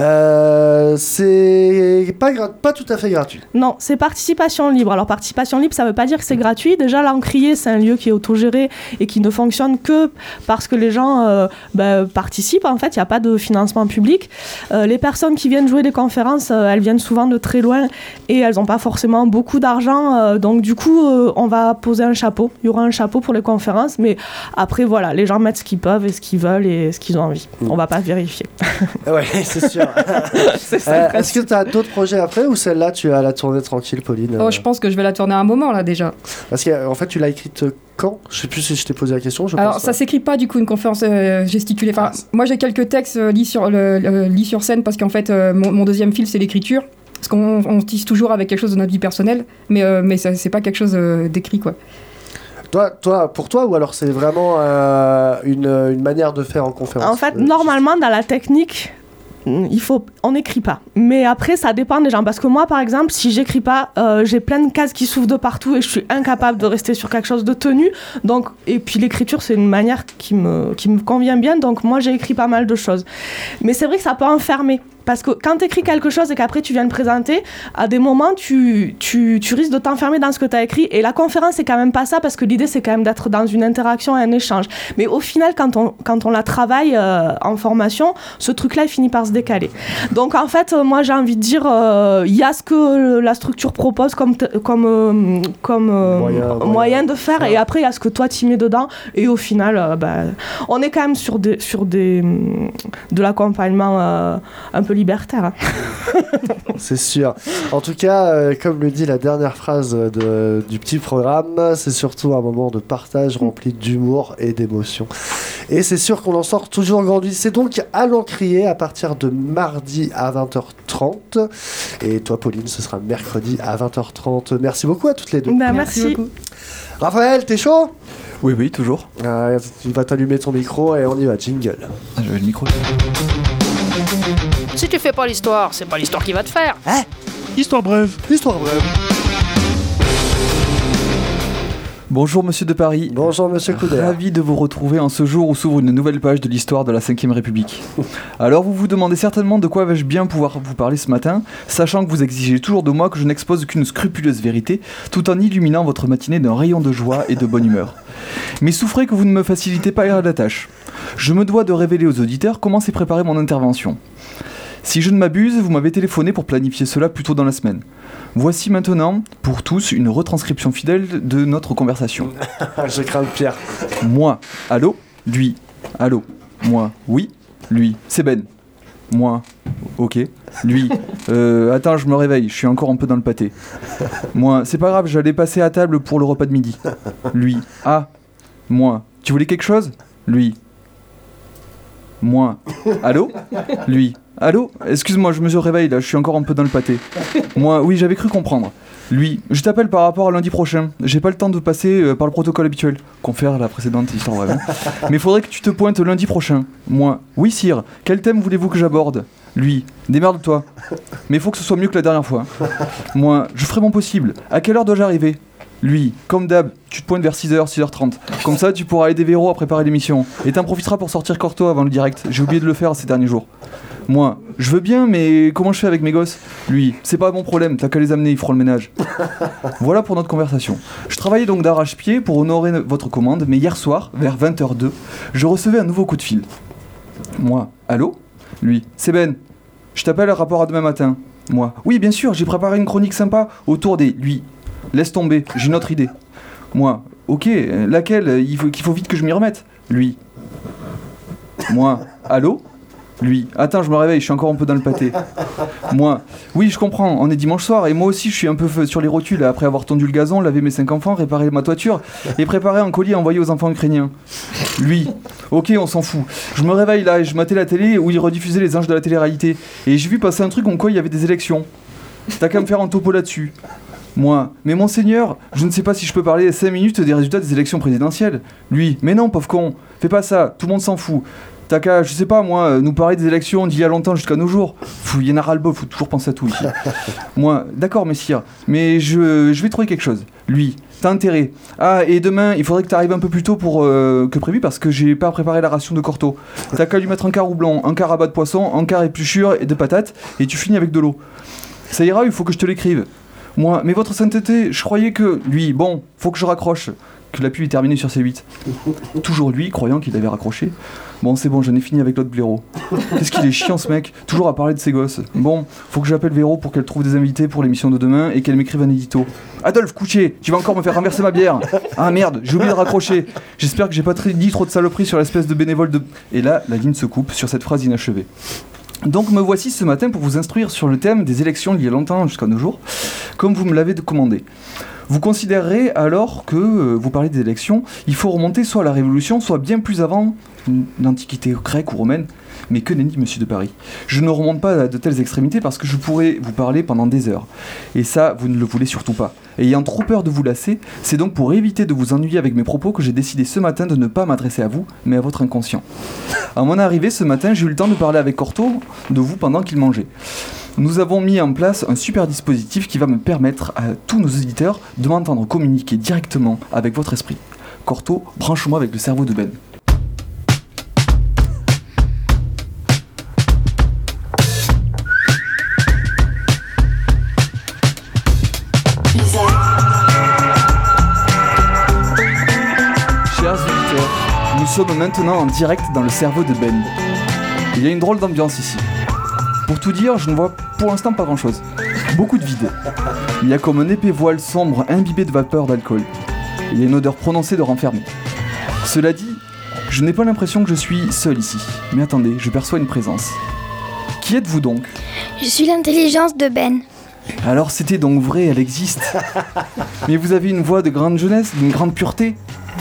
Euh, c'est pas, gra- pas tout à fait gratuit. Non, c'est participation libre. Alors participation libre ça veut pas dire que c'est gratuit. Déjà l'Encrier c'est un lieu qui est autogéré et qui ne fonctionne que parce que les gens euh, bah, participent. En fait il n'y a pas de financement public. Euh, les personnes qui viennent jouer des conférences, euh, elles viennent souvent de très loin et elles n'ont pas forcément beaucoup d'argent. Euh, donc du coup, euh, on va poser un chapeau. Il y aura un chapeau pour les conférences, mais après, voilà, les gens mettent ce qu'ils peuvent et ce qu'ils veulent et ce qu'ils ont envie. Mmh. On ne va pas vérifier. Oui, c'est sûr. c'est ça, euh, est-ce que tu as d'autres projets après ou celle-là, tu as la tournée tranquille, Pauline ? Oh, je pense que je vais la tourner à un moment, là, déjà. Parce qu'en fait, tu l'as écrite quand ? Je ne sais plus si je t'ai posé la question. Je Alors, pense ça ne s'écrit pas, du coup, une conférence euh, gesticulée. Enfin, ah, moi, j'ai quelques textes euh, lits sur, le, le, lit sur scène parce qu'en fait, euh, mon, mon deuxième fil, c'est l'écriture. Parce qu'on on tisse toujours avec quelque chose de notre vie personnelle, mais, euh, mais ça, c'est pas quelque chose euh, d'écrit, quoi. Toi, toi, pour toi, ou alors c'est vraiment euh, une, une manière de faire en conférence ? En fait, euh, normalement, dans la technique, il faut, on n'écrit pas. Mais après, ça dépend des gens. Parce que moi, par exemple, si j'écris pas, euh, j'ai plein de cases qui s'ouvrent de partout et je suis incapable de rester sur quelque chose de tenu. Donc, et puis l'écriture, c'est une manière qui me, qui me convient bien. Donc moi, j'ai écrit pas mal de choses. Mais c'est vrai que ça peut enfermer. parce que quand tu écris quelque chose et qu'après tu viens le présenter, à des moments, tu, tu, tu risques de t'enfermer dans ce que tu as écrit. Et la conférence, c'est quand même pas ça, parce que l'idée, c'est quand même d'être dans une interaction et un échange. Mais au final, quand on, quand on la travaille euh, en formation, ce truc-là, il finit par se décaler. Donc, en fait, euh, moi, j'ai envie de dire, il euh, y a ce que la structure propose comme, t- comme, euh, comme euh, moyen, moyen, moyen de faire, et après, il y a ce que toi, tu mets dedans. Et au final, euh, bah, on est quand même sur, des, sur des, de l'accompagnement euh, un peu libertaire. Hein. C'est sûr. En tout cas, euh, comme le dit la dernière phrase de, du petit programme, c'est surtout un moment de partage rempli d'humour et d'émotion. Et c'est sûr qu'on en sort toujours grandi. C'est donc à l'encrier à partir de mardi à vingt heures trente. Et toi, Pauline, ce sera mercredi à vingt heures trente. Merci beaucoup à toutes les deux. Ben, merci. merci beaucoup. Raphaël, t'es chaud ? Oui, oui, toujours. Euh, tu vas t'allumer ton micro et on y va, jingle. Ah, j'avais le micro. Si tu fais pas l'histoire, c'est pas l'histoire qui va te faire. Hein ? Histoire brève. Histoire brève. Bonjour Monsieur de Paris. Bonjour Monsieur Couder. Ravi de vous retrouver en ce jour où s'ouvre une nouvelle page de l'histoire de la cinquième République. Alors vous vous demandez certainement de quoi vais-je bien pouvoir vous parler ce matin, sachant que vous exigez toujours de moi que je n'expose qu'une scrupuleuse vérité, tout en illuminant votre matinée d'un rayon de joie et de bonne humeur. Mais souffrez que vous ne me facilitez pas la tâche. Je me dois de révéler aux auditeurs comment s'est préparée mon intervention. Si je ne m'abuse, vous m'avez téléphoné pour planifier cela plus tôt dans la semaine. Voici maintenant, pour tous, une retranscription fidèle de notre conversation. Je crains le pire. Moi, allô, lui, allô, moi, oui, lui, c'est Ben. Moi, ok, lui, euh, attends, je me réveille, je suis encore un peu dans le pâté. Moi, c'est pas grave, j'allais passer à table pour le repas de midi. Lui, ah, moi, tu voulais quelque chose ? Lui, moi, allô, lui, allô, excuse-moi, je me réveille là, je suis encore un peu dans le pâté. Moi, oui, j'avais cru comprendre. Lui, je t'appelle par rapport à lundi prochain. J'ai pas le temps de passer euh, par le protocole habituel. Confère la précédente histoire vraie. Hein. Mais faudrait que tu te pointes lundi prochain. Moi, oui, sire. Quel thème voulez-vous que j'aborde ? Lui, démerde-toi. Mais faut que ce soit mieux que la dernière fois. Moi, je ferai mon possible. À quelle heure dois-je arriver ? Lui, comme d'hab, tu te pointes vers six heures, six heures trente. Comme ça, tu pourras aider Véro à préparer l'émission. Et t'en profiteras pour sortir Corto avant le direct. J'ai oublié de le faire ces derniers jours. Moi, je veux bien, mais comment je fais avec mes gosses ? Lui, c'est pas mon problème, t'as qu'à les amener, ils feront le ménage. Voilà pour notre conversation. Je travaillais donc d'arrache-pied pour honorer votre commande, mais hier soir, vers vingt heures deux, je recevais un nouveau coup de fil. Moi, allô ? Lui, c'est Ben. Je t'appelle, rapport à demain matin. Moi, oui, bien sûr, j'ai préparé une chronique sympa autour des... Lui, laisse tomber, j'ai une autre idée. Moi, ok, laquelle ? Il faut qu'il faut vite que je m'y remette. Lui. Moi, allô ? Lui, attends, je me réveille, je suis encore un peu dans le pâté. Moi, oui, je comprends, on est dimanche soir et moi aussi je suis un peu sur les rotules après avoir tondu le gazon, lavé mes cinq enfants, réparé ma toiture et préparé un colis à envoyer aux enfants ukrainiens. Lui, ok, on s'en fout. Je me réveille là et je matais la télé où ils rediffusaient les anges de la télé-réalité et j'ai vu passer un truc en quoi il y avait des élections. T'as qu'à me faire un topo là-dessus. Moi, mais monseigneur, je ne sais pas si je peux parler cinq minutes des résultats des élections présidentielles. Lui, mais non, pauvre con, fais pas ça, tout le monde s'en fout. T'as qu'à, je sais pas moi, nous parler des élections d'il y a longtemps jusqu'à nos jours. Il y en a ras-le-bol, faut toujours penser à tout ici. Moi, d'accord messire, mais je, je vais trouver quelque chose. Lui, t'as intérêt. Ah, et demain, il faudrait que t'arrives un peu plus tôt pour, euh, que prévu parce que j'ai pas préparé la ration de Corto. T'as qu'à lui mettre un quart houblon, un quart rabat de poisson, un quart épluchure et de patates, et tu finis avec de l'eau. Ça ira, il faut que je te l'écrive. Moi, mais votre sainteté, je croyais que... Lui, bon, faut que je raccroche. Que la pub est terminée sur C huit. Toujours lui, croyant qu'il avait raccroché. Bon, c'est bon, j'en ai fini avec l'autre blaireau. Qu'est-ce qu'il est chiant ce mec, toujours à parler de ses gosses. Bon, faut que j'appelle Véro pour qu'elle trouve des invités pour l'émission de demain et qu'elle m'écrive un édito. Adolphe, couché, tu vas encore me faire renverser ma bière. Ah merde, j'ai oublié de raccrocher. J'espère que j'ai pas très dit trop de saloperies sur l'espèce de bénévole de... Et là, la ligne se coupe sur cette phrase inachevée. Donc me voici ce matin pour vous instruire sur le thème des élections il y a longtemps jusqu'à nos jours, comme vous me l'avez commandé. Vous considérerez alors que, euh, vous parlez des élections, il faut remonter soit à la Révolution, soit bien plus avant l'Antiquité grecque ou romaine. Mais que nenni, monsieur de Paris. Je ne remonte pas à de telles extrémités parce que je pourrais vous parler pendant des heures. Et ça, vous ne le voulez surtout pas. Ayant trop peur de vous lasser, c'est donc pour éviter de vous ennuyer avec mes propos que j'ai décidé ce matin de ne pas m'adresser à vous, mais à votre inconscient. À mon arrivée ce matin, j'ai eu le temps de parler avec Corto de vous pendant qu'il mangeait. Nous avons mis en place un super dispositif qui va me permettre à tous nos auditeurs de m'entendre communiquer directement avec votre esprit. Corto, branche-moi avec le cerveau de Ben. sommes maintenant en direct dans le cerveau de Ben. Il y a une drôle d'ambiance ici. Pour tout dire, je ne vois pour l'instant pas grand-chose. Beaucoup de vide. Il y a comme un épais voile sombre imbibé de vapeur d'alcool. Il y a une odeur prononcée de renfermé. Cela dit, je n'ai pas l'impression que je suis seul ici. Mais attendez, je perçois une présence. Qui êtes-vous donc ? Je suis l'intelligence de Ben. Alors c'était donc vrai, elle existe. Mais vous avez une voix de grande jeunesse, d'une grande pureté.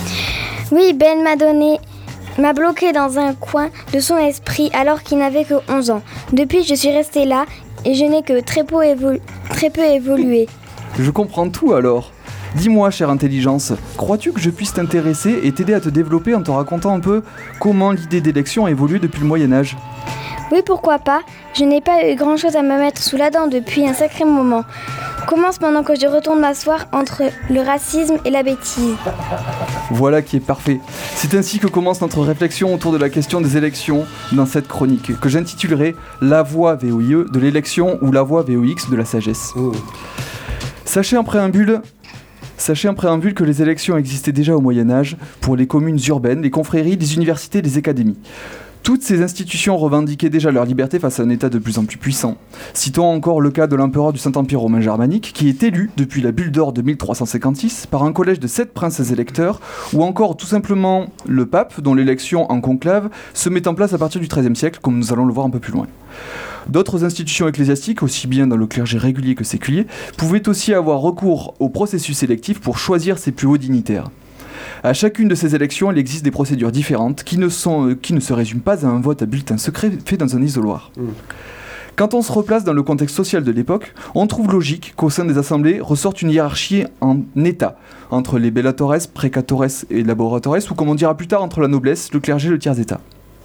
Oui, Ben m'a donné... m'a bloqué dans un coin de son esprit alors qu'il n'avait que onze ans. Depuis, je suis restée là et je n'ai que très peu, évolu... très peu évolué. Je comprends tout alors. Dis-moi, chère intelligence, crois-tu que je puisse t'intéresser et t'aider à te développer en te racontant un peu comment l'idée d'élection a évolué depuis le Moyen-Âge ? Oui, pourquoi pas. Je n'ai pas eu grand-chose à me mettre sous la dent depuis un sacré moment. Commence pendant que je retourne m'asseoir entre le racisme et la bêtise. Voilà qui est parfait. C'est ainsi que commence notre réflexion autour de la question des élections dans cette chronique, que j'intitulerai « La voix V O I E de l'élection » ou « La voix V O X de la sagesse oh. ». Sachez en préambule... Sachez en préambule que les élections existaient déjà au Moyen-Âge pour les communes urbaines, les confréries, les universités et les académies. Toutes ces institutions revendiquaient déjà leur liberté face à un État de plus en plus puissant. Citons encore le cas de l'empereur du Saint-Empire romain germanique, qui est élu depuis la bulle d'or de mille trois cent cinquante-six par un collège de sept princes électeurs, ou encore tout simplement le pape, dont l'élection en conclave se met en place à partir du treizième siècle, comme nous allons le voir un peu plus loin. D'autres institutions ecclésiastiques, aussi bien dans le clergé régulier que séculier, pouvaient aussi avoir recours au processus électif pour choisir ses plus hauts dignitaires. À chacune de ces élections, il existe des procédures différentes qui ne, sont, euh, qui ne se résument pas à un vote à bulletin secret fait dans un isoloir. Mmh. Quand on se replace dans le contexte social de l'époque, on trouve logique qu'au sein des assemblées ressorte une hiérarchie en état, entre les bellatores, precatores et laboratores, ou comme on dira plus tard, entre la noblesse, le clergé et le tiers-état.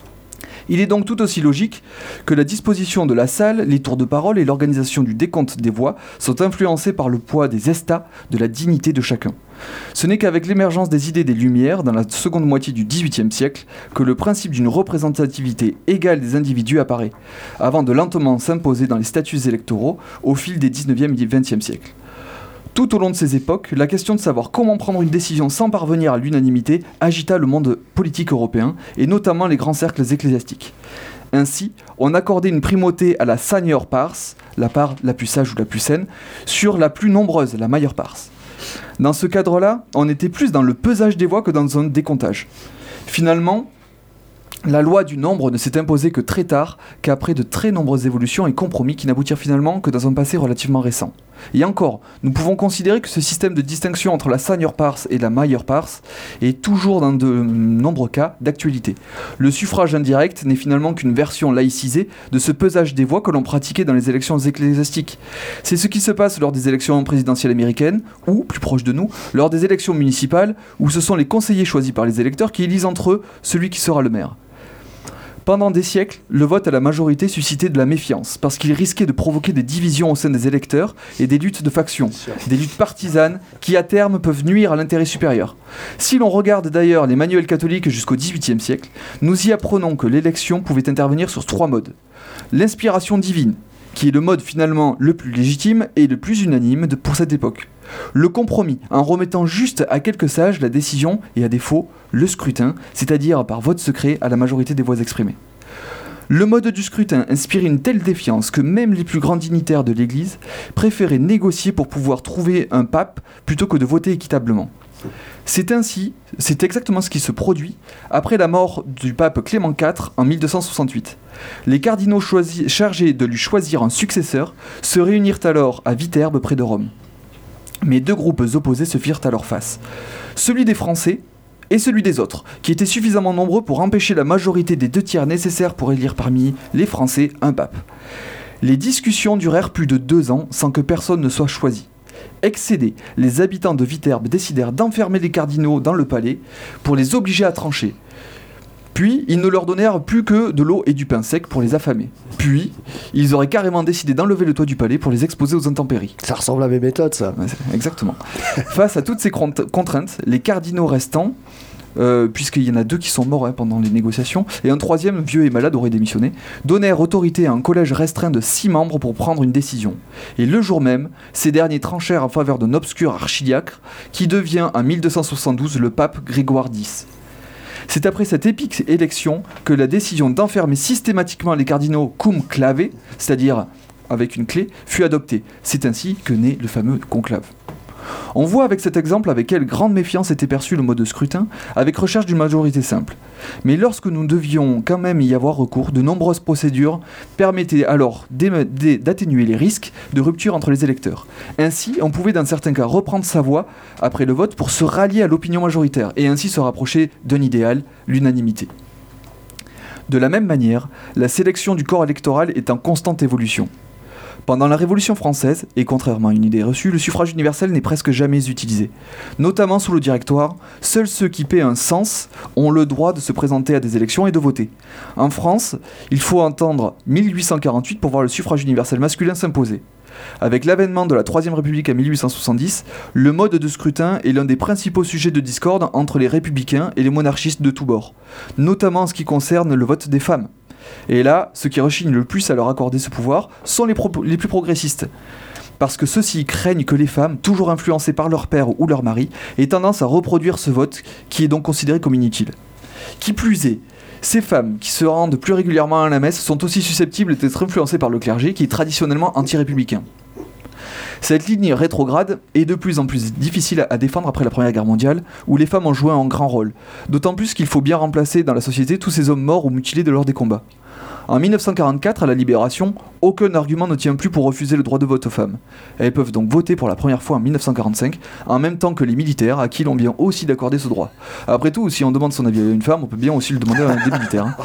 Il est donc tout aussi logique que la disposition de la salle, les tours de parole et l'organisation du décompte des voix sont influencés par le poids des estats, de la dignité de chacun. Ce n'est qu'avec l'émergence des idées des Lumières, dans la seconde moitié du dix-huitième siècle, que le principe d'une représentativité égale des individus apparaît, avant de lentement s'imposer dans les statuts électoraux au fil des dix-neuvième et vingtième siècles. Tout au long de ces époques, la question de savoir comment prendre une décision sans parvenir à l'unanimité agita le monde politique européen, et notamment les grands cercles ecclésiastiques. Ainsi, on accordait une primauté à la senior pars, la part la plus sage ou la plus saine, sur la plus nombreuse, la major pars. Dans ce cadre-là, on était plus dans le pesage des voix que dans un décomptage. Finalement, la loi du nombre ne s'est imposée que très tard, qu'après de très nombreuses évolutions et compromis qui n'aboutirent finalement que dans un passé relativement récent. Et encore, nous pouvons considérer que ce système de distinction entre la senior pars et la major pars est toujours dans de nombreux cas d'actualité. Le suffrage indirect n'est finalement qu'une version laïcisée de ce pesage des voix que l'on pratiquait dans les élections ecclésiastiques. C'est ce qui se passe lors des élections présidentielles américaines, ou, plus proche de nous, lors des élections municipales, où ce sont les conseillers choisis par les électeurs qui élisent entre eux celui qui sera le maire. Pendant des siècles, le vote à la majorité suscitait de la méfiance, parce qu'il risquait de provoquer des divisions au sein des électeurs et des luttes de factions, des luttes partisanes qui à terme peuvent nuire à l'intérêt supérieur. Si l'on regarde d'ailleurs les manuels catholiques jusqu'au dix-huitième siècle, nous y apprenons que l'élection pouvait intervenir sur trois modes. L'inspiration divine, qui est le mode finalement le plus légitime et le plus unanime de, pour cette époque. Le compromis, en remettant juste à quelques sages la décision et à défaut le scrutin, c'est-à-dire par vote secret à la majorité des voix exprimées. Le mode du scrutin inspirait une telle défiance que même les plus grands dignitaires de l'Église préféraient négocier pour pouvoir trouver un pape plutôt que de voter équitablement. C'est ainsi, c'est exactement ce qui se produit après la mort du pape Clément quatre en mille deux cent soixante-huit. Les cardinaux choisis, chargés de lui choisir un successeur se réunirent alors à Viterbe près de Rome. Mais deux groupes opposés se firent alors face. Celui des Français et celui des autres, qui étaient suffisamment nombreux pour empêcher la majorité des deux tiers nécessaires pour élire parmi les Français un pape. Les discussions durèrent plus de deux ans sans que personne ne soit choisi. Excédés, les habitants de Viterbe décidèrent d'enfermer les cardinaux dans le palais pour les obliger à trancher. Puis, ils ne leur donnèrent plus que de l'eau et du pain sec pour les affamer. Puis, ils auraient carrément décidé d'enlever le toit du palais pour les exposer aux intempéries. Ça ressemble à mes méthodes, ça. Exactement. Face à toutes ces contraintes, les cardinaux restants, euh, puisqu'il y en a deux qui sont morts hein, pendant les négociations, et un troisième, vieux et malade, aurait démissionné, donnèrent autorité à un collège restreint de six membres pour prendre une décision. Et le jour même, ces derniers tranchèrent en faveur d'un obscur archidiacre qui devient, en mille deux cent soixante-douze, le pape Grégoire dix. C'est après cette épique élection que la décision d'enfermer systématiquement les cardinaux cum clave, c'est-à-dire avec une clé, fut adoptée. C'est ainsi que naît le fameux conclave. On voit avec cet exemple avec quelle grande méfiance était perçu le mode de scrutin, avec recherche d'une majorité simple. Mais lorsque nous devions quand même y avoir recours, de nombreuses procédures permettaient alors d'atténuer les risques de rupture entre les électeurs. Ainsi, on pouvait dans certains cas reprendre sa voix après le vote pour se rallier à l'opinion majoritaire et ainsi se rapprocher d'un idéal, l'unanimité. De la même manière, la sélection du corps électoral est en constante évolution. Pendant la Révolution française, et contrairement à une idée reçue, le suffrage universel n'est presque jamais utilisé. Notamment sous le Directoire, seuls ceux qui paient un cens ont le droit de se présenter à des élections et de voter. En France, il faut attendre mille huit cent quarante-huit pour voir le suffrage universel masculin s'imposer. Avec l'avènement de la Troisième République en mille huit cent soixante-dix, le mode de scrutin est l'un des principaux sujets de discorde entre les républicains et les monarchistes de tous bords, notamment en ce qui concerne le vote des femmes. Et là, ceux qui rechignent le plus à leur accorder ce pouvoir sont les, pro- les plus progressistes. Parce que ceux-ci craignent que les femmes, toujours influencées par leur père ou leur mari, aient tendance à reproduire ce vote qui est donc considéré comme inutile. Qui plus est, ces femmes qui se rendent plus régulièrement à la messe sont aussi susceptibles d'être influencées par le clergé qui est traditionnellement anti-républicain. Cette ligne rétrograde est de plus en plus difficile à défendre après la Première Guerre mondiale, où les femmes ont joué un grand rôle, d'autant plus qu'il faut bien remplacer dans la société tous ces hommes morts ou mutilés de lors des combats. En mille neuf cent quarante-quatre, à la Libération, aucun argument ne tient plus pour refuser le droit de vote aux femmes. Elles peuvent donc voter pour la première fois en mille neuf cent quarante-cinq, en même temps que les militaires, à qui l'on vient aussi d'accorder ce droit. Après tout, si on demande son avis à une femme, on peut bien aussi le demander à des militaires. Hein.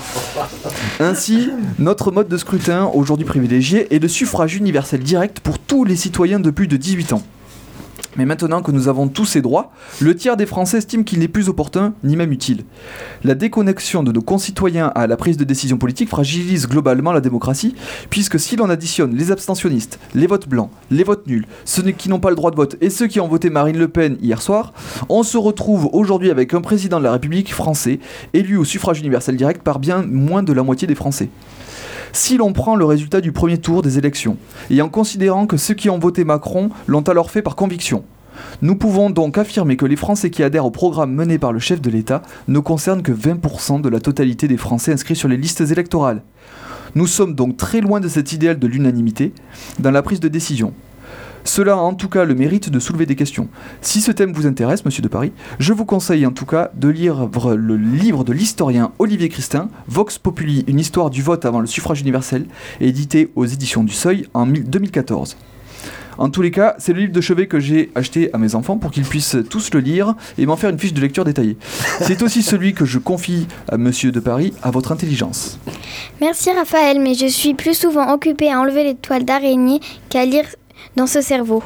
Ainsi, notre mode de scrutin, aujourd'hui privilégié, est le suffrage universel direct pour tous les citoyens de plus de dix-huit ans. Mais maintenant que nous avons tous ces droits, le tiers des Français estime qu'il n'est plus opportun, ni même utile. La déconnexion de nos concitoyens à la prise de décision politique fragilise globalement la démocratie, puisque si l'on additionne les abstentionnistes, les votes blancs, les votes nuls, ceux qui n'ont pas le droit de vote et ceux qui ont voté Marine Le Pen hier soir, on se retrouve aujourd'hui avec un président de la République français, élu au suffrage universel direct par bien moins de la moitié des Français. Si l'on prend le résultat du premier tour des élections, et en considérant que ceux qui ont voté Macron l'ont alors fait par conviction, nous pouvons donc affirmer que les Français qui adhèrent au programme mené par le chef de l'État ne concernent que vingt pour cent de la totalité des Français inscrits sur les listes électorales. Nous sommes donc très loin de cet idéal de l'unanimité dans la prise de décision. Cela a en tout cas le mérite de soulever des questions. Si ce thème vous intéresse, monsieur de Paris, je vous conseille en tout cas de lire le livre de l'historien Olivier Christin, Vox Populi, une histoire du vote avant le suffrage universel, édité aux éditions du Seuil en deux mille quatorze. En tous les cas, c'est le livre de chevet que j'ai acheté à mes enfants pour qu'ils puissent tous le lire et m'en faire une fiche de lecture détaillée. C'est aussi celui que je confie à monsieur de Paris, à votre intelligence. Merci Raphaël, mais je suis plus souvent occupée à enlever les toiles d'araignée qu'à lire dans ce cerveau.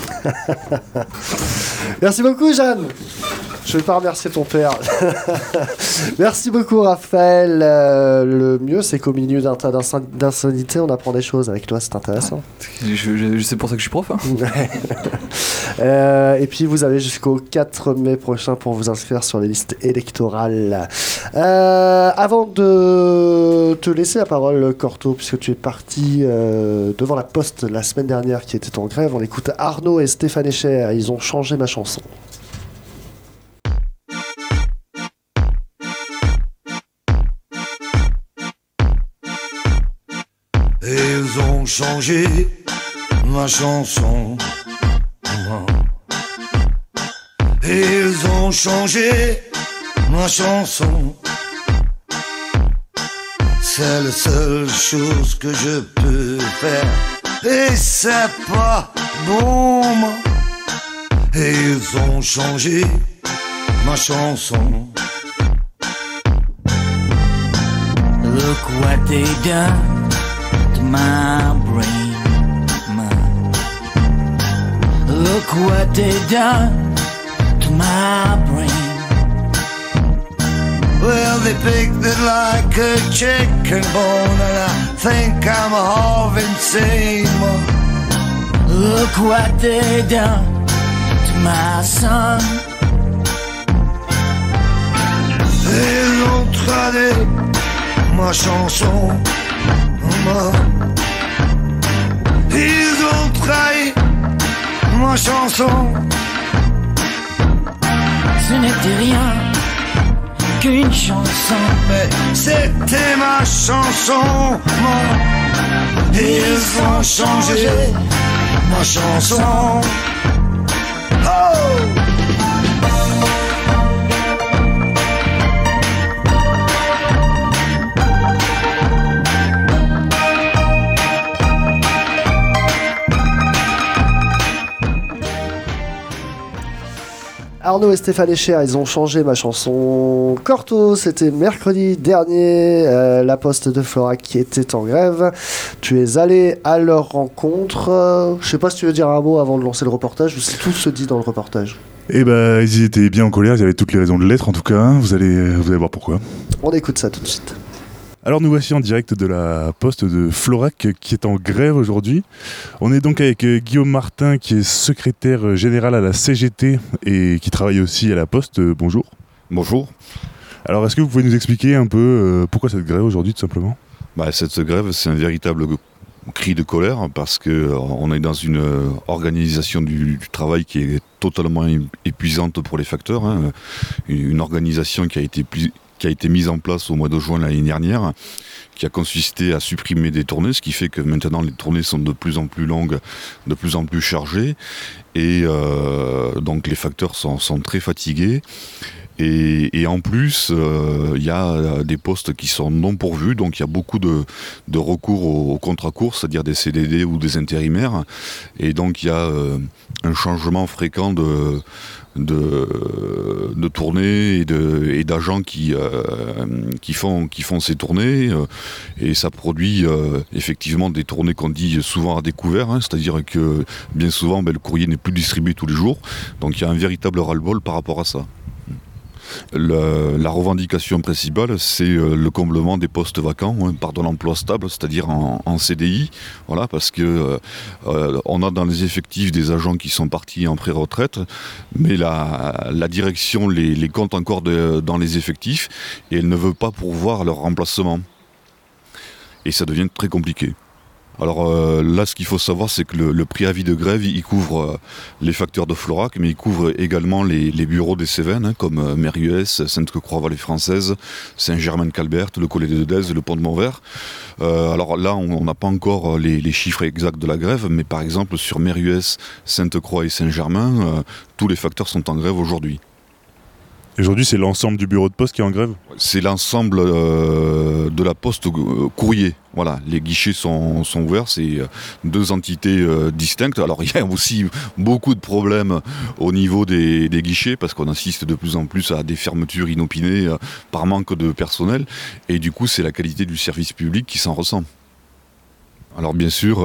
Merci beaucoup Jeanne. Je ne vais pas remercier ton père. Merci beaucoup Raphaël. Euh, le mieux c'est qu'au milieu d'un tas d'insanités on apprend des choses avec toi, c'est intéressant. Je, je, c'est pour ça que je suis prof. Hein. euh, et puis vous avez jusqu'au quatre mai prochain pour vous inscrire sur les listes électorales. Euh, avant de te laisser la parole Corto, puisque tu es parti euh, devant la Poste la semaine dernière qui était en grève, on écoute Arnaud et Stéphane Echer, ils ont changé ma chanson. Ils ont changé ma chanson. Ils ont changé ma chanson. C'est la seule chose que je peux faire. Et c'est pas bon. Et ils ont changé ma chanson. Look what they done to my brain, my. Look what they done to my brain. Well, they picked it like a chicken bone, and I think I'm half insane. Look what they done to my son. Ils ont tradé ma chanson. Ils ont trahi ma chanson. Ce n'était rien qu'une chanson. Mais c'était ma chanson, mon. Ils ont changé ma chanson. Oh! Arnaud et Stéphane Echer, ils ont changé ma chanson. Corto, c'était mercredi dernier, euh, la Poste de Florac qui était en grève. Tu es allé à leur rencontre. Euh, je sais pas si tu veux dire un mot avant de lancer le reportage ou si tout se dit dans le reportage. Eh ben, ils étaient bien en colère, ils avaient toutes les raisons de l'être en tout cas, hein. vous, allez, vous allez voir pourquoi. On écoute ça tout de suite. Alors nous voici en direct de la Poste de Florac qui est en grève aujourd'hui. On est donc avec Guillaume Martin qui est secrétaire général à la C G T et qui travaille aussi à la Poste. Bonjour. Bonjour. Alors est-ce que vous pouvez nous expliquer un peu euh, pourquoi cette grève aujourd'hui tout simplement ? Bah, cette grève c'est un véritable cri de colère parce qu'on est dans une organisation du, du travail qui est totalement épuisante pour les facteurs. Hein. Une organisation qui a été plus qui a été mise en place au mois de juin l'année dernière, qui a consisté à supprimer des tournées, ce qui fait que maintenant les tournées sont de plus en plus longues, de plus en plus chargées, et euh, donc les facteurs sont, sont très fatigués. Et, et en plus, il euh, y a des postes qui sont non pourvus, donc il y a beaucoup de, de recours aux, aux contrats courts, c'est-à-dire des C D D ou des intérimaires, et donc il y a euh, un changement fréquent de De, de tournées et, de, et d'agents qui, euh, qui, font, qui font ces tournées euh, et ça produit euh, effectivement des tournées qu'on dit souvent à découvert, hein, c'est-à-dire que bien souvent ben, le courrier n'est plus distribué tous les jours, donc il y a un véritable ras-le-bol par rapport à ça. Le, la revendication principale, c'est euh, le comblement des postes vacants hein, par de l'emploi stable, c'est-à-dire en, en C D I, voilà, parce que euh, euh, on a dans les effectifs des agents qui sont partis en pré-retraite, mais la, la direction les, les compte encore de, dans les effectifs et elle ne veut pas pourvoir leur remplacement. Et ça devient très compliqué. Alors euh, là, ce qu'il faut savoir, c'est que le, le préavis de grève, il couvre euh, les facteurs de Florac, mais il couvre également les, les bureaux des Cévennes, hein, comme euh, Mérieux-S, Sainte-Croix-Vallée Française, Saint-Germain-Calbert, le Collet de Dèze, le Pont de Montvert. Euh, alors là, on n'a pas encore les, les chiffres exacts de la grève, mais par exemple, sur Mérieux-S, Sainte-Croix et Saint-Germain, euh, tous les facteurs sont en grève aujourd'hui. Aujourd'hui, c'est l'ensemble du bureau de poste qui est en grève ? C'est l'ensemble euh, de la poste euh, courrier. Voilà, les guichets sont, sont ouverts, c'est deux entités euh, distinctes. Alors il y a aussi beaucoup de problèmes au niveau des, des guichets parce qu'on assiste de plus en plus à des fermetures inopinées euh, par manque de personnel. Et du coup, c'est la qualité du service public qui s'en ressent. Alors bien sûr,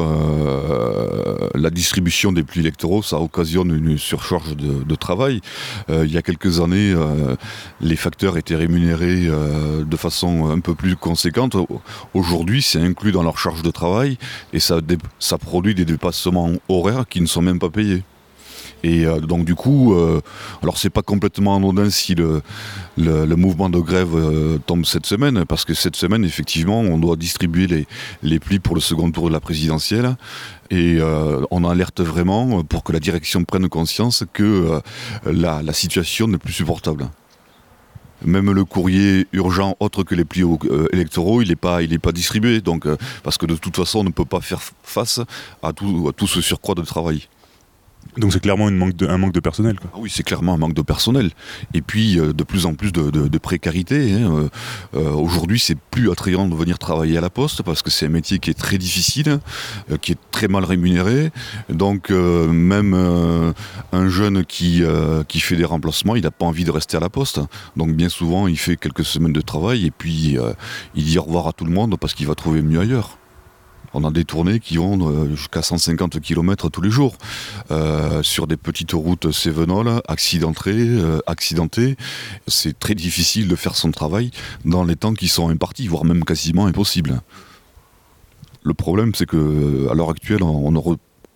euh, la distribution des plis électoraux, ça occasionne une surcharge de, de travail. Euh, il y a quelques années, euh, les facteurs étaient rémunérés euh, de façon un peu plus conséquente. Aujourd'hui, c'est inclus dans leur charge de travail et ça, dé- ça produit des dépassements horaires qui ne sont même pas payés. Et euh, donc du coup, euh, alors c'est pas complètement anodin si le, le, le mouvement de grève euh, tombe cette semaine, parce que cette semaine, effectivement, on doit distribuer les, les plis pour le second tour de la présidentielle, et euh, on alerte vraiment pour que la direction prenne conscience que euh, la, la situation n'est plus supportable. Même le courrier urgent autre que les plis euh, électoraux, il n'est pas, il est pas distribué, donc, euh, parce que de toute façon, on ne peut pas faire face à tout, à tout ce surcroît de travail. Donc c'est clairement une manque de, un manque de personnel, quoi. Ah oui, c'est clairement un manque de personnel. Et puis euh, de plus en plus de, de, de précarité. Hein. Euh, aujourd'hui, c'est plus attrayant de venir travailler à la Poste parce que c'est un métier qui est très difficile, euh, qui est très mal rémunéré. Donc euh, même euh, un jeune qui, euh, qui fait des remplacements, il n'a pas envie de rester à la Poste. Donc bien souvent, il fait quelques semaines de travail et puis euh, il dit au revoir à tout le monde parce qu'il va trouver mieux ailleurs. On a des tournées qui vont jusqu'à cent cinquante kilomètres tous les jours, euh, sur des petites routes cévenoles, accidentées, euh, accidentées. C'est très difficile de faire son travail dans les temps qui sont impartis, voire même quasiment impossible. Le problème, c'est qu'à l'heure actuelle, on ne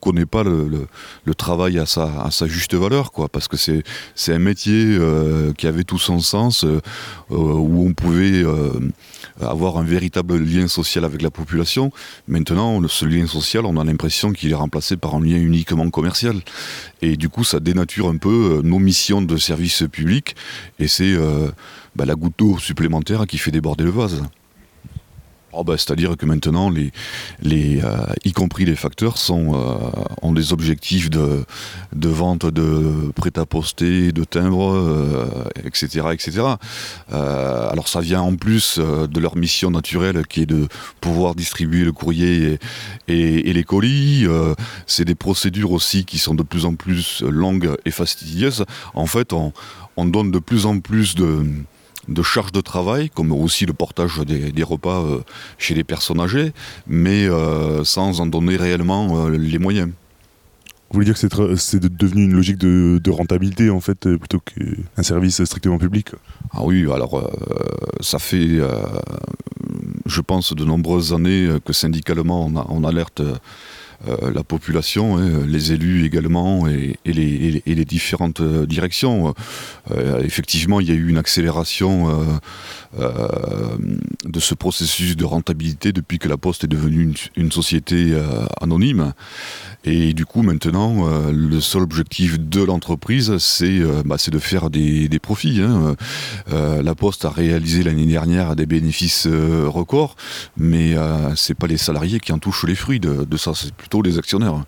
reconnais pas le, le, le travail à sa, à sa juste valeur, quoi, parce que c'est, c'est un métier euh, qui avait tout son sens, euh, où on pouvait euh, avoir un véritable lien social avec la population. Maintenant, ce lien social, on a l'impression qu'il est remplacé par un lien uniquement commercial. Et du coup, ça dénature un peu nos missions de service public, et c'est euh, bah, la goutte d'eau supplémentaire qui fait déborder le vase. Oh bah, c'est-à-dire que maintenant, les, les, euh, y compris les facteurs, sont, euh, ont des objectifs de, de vente de prêt-à-poster, de timbres, euh, et cetera, et cetera. Euh, alors ça vient en plus euh, de leur mission naturelle qui est de pouvoir distribuer le courrier et, et, et les colis. Euh, c'est des procédures aussi qui sont de plus en plus longues et fastidieuses. En fait, on, on donne de plus en plus de... de charges de travail, comme aussi le portage des, des repas euh, chez les personnes âgées, mais euh, sans en donner réellement euh, les moyens. Vous voulez dire que c'est, tra- c'est devenu une logique de, de rentabilité, en fait, euh, plutôt qu'un service strictement public? Ah oui, alors euh, ça fait, euh, je pense, de nombreuses années que syndicalement on, a, on alerte euh, Euh, la population, hein, les élus également, et, et, les, et, les, et les différentes euh, directions. Euh, effectivement, il y a eu une accélération euh, euh, de ce processus de rentabilité depuis que la Poste est devenue une, une société euh, anonyme. Et du coup, maintenant, euh, le seul objectif de l'entreprise, c'est, euh, bah, c'est de faire des, des profits. Hein. Euh, la Poste a réalisé l'année dernière des bénéfices euh, records, mais euh, c'est pas les salariés qui en touchent les fruits de, de ça, c'est plutôt les actionnaires.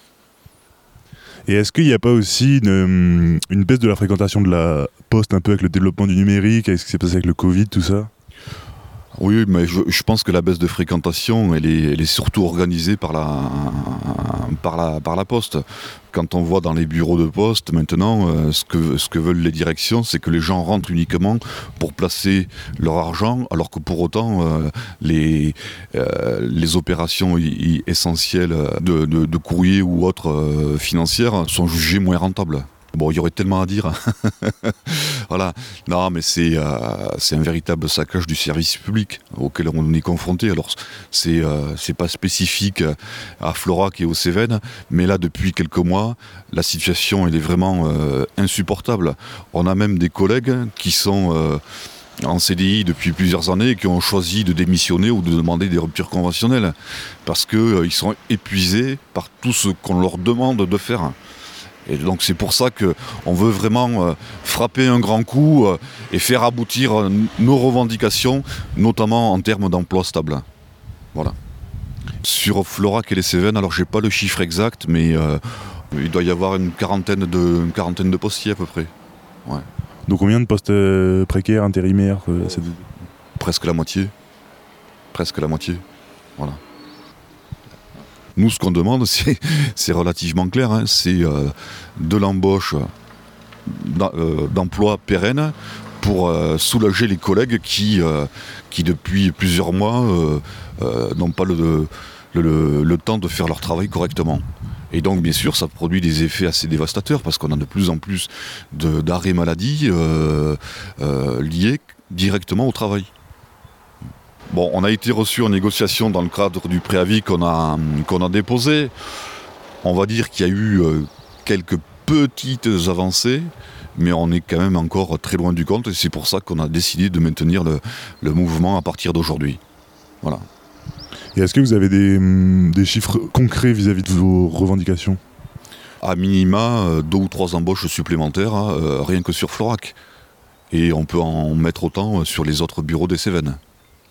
Et est-ce qu'il n'y a pas aussi une, une baisse de la fréquentation de la Poste un peu avec le développement du numérique, avec ce qui s'est passé avec le Covid, tout ça? Oui, mais je, je pense que la baisse de fréquentation, elle est, elle est surtout organisée par la, par, la, par la Poste. Quand on voit dans les bureaux de poste, maintenant, euh, ce, que, ce que veulent les directions, c'est que les gens rentrent uniquement pour placer leur argent, alors que pour autant, euh, les, euh, les opérations y, y essentielles de, de, de courrier ou autres euh, financières sont jugées moins rentables. Bon, il y aurait tellement à dire. Voilà. Non, mais c'est, euh, c'est un véritable saccage du service public auquel on est confronté. Alors, c'est, euh, c'est pas spécifique à Florac et aux Cévennes, mais là, depuis quelques mois, la situation, elle est vraiment euh, insupportable. On a même des collègues qui sont euh, en C D I depuis plusieurs années et qui ont choisi de démissionner ou de demander des ruptures conventionnelles parce qu'ils euh, sont épuisés par tout ce qu'on leur demande de faire. Et donc c'est pour ça qu'on veut vraiment euh, frapper un grand coup euh, et faire aboutir euh, nos revendications, notamment en termes d'emploi stable. Voilà. Sur Florac et les Cévennes, alors j'ai pas le chiffre exact, mais euh, il doit y avoir une quarantaine de, une quarantaine de postiers à peu près. Ouais. Donc combien de postes euh, précaires, intérimaires euh, c'est... Presque la moitié. Presque la moitié. Voilà. Nous, ce qu'on demande, c'est, c'est relativement clair, hein, c'est euh, de l'embauche euh, d'emplois pérennes pour euh, soulager les collègues qui, euh, qui depuis plusieurs mois, euh, euh, n'ont pas le, le, le, le temps de faire leur travail correctement. Et donc, bien sûr, ça produit des effets assez dévastateurs parce qu'on a de plus en plus de, d'arrêts maladie euh, euh, liés directement au travail. Bon, on a été reçu en négociation dans le cadre du préavis qu'on a, qu'on a déposé. On va dire qu'il y a eu euh, quelques petites avancées, mais on est quand même encore très loin du compte et c'est pour ça qu'on a décidé de maintenir le, le mouvement à partir d'aujourd'hui. Voilà. Et est-ce que vous avez des, des chiffres concrets vis-à-vis de vos revendications? À minima, euh, deux ou trois embauches supplémentaires, euh, rien que sur Florac. Et on peut en mettre autant sur les autres bureaux des Cévennes.